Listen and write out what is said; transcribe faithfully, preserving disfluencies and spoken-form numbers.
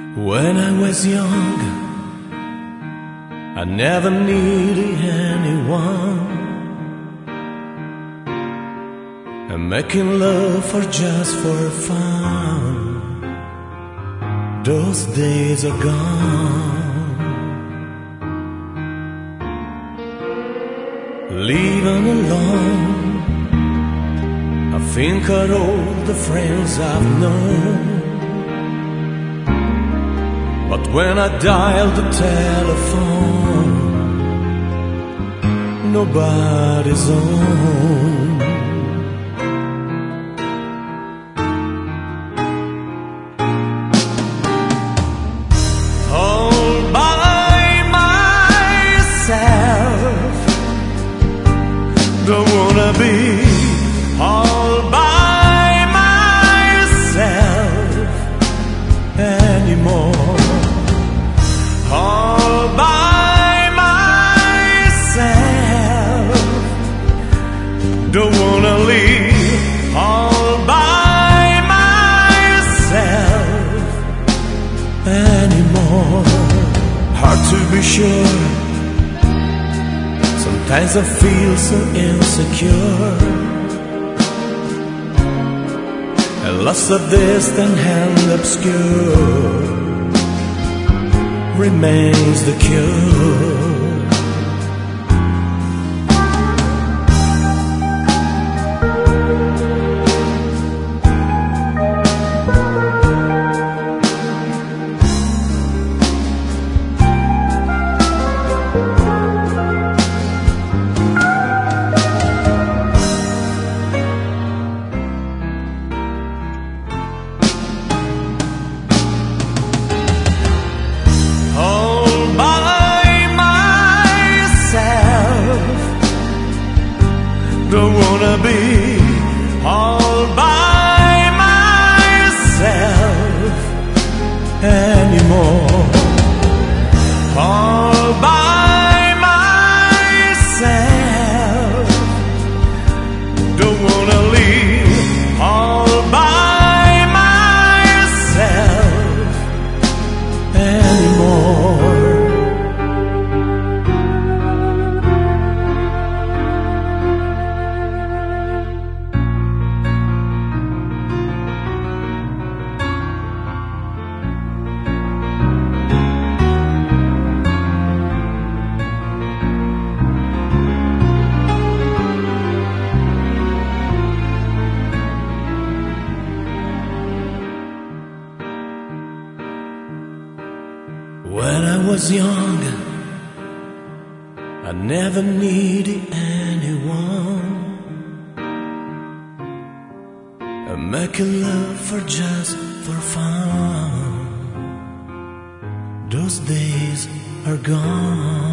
When I was young, I never needed anyone, and making love for just for fun, those days are gone. Living alone, I think of all the friends I've known, but when I dial the telephone, nobody's home. All by myself, don't wanna be all by myself anymore. All by myself, don't wanna leave. All by myself anymore. Hard to be sure, sometimes I feel so insecure, and lost of distant and obscure remains the cure. Don't wanna be all by myself anymore. All by myself, don't wanna leave. All by myself anymore. When I was young, I never needed anyone, and making love for just for fun, those days are gone.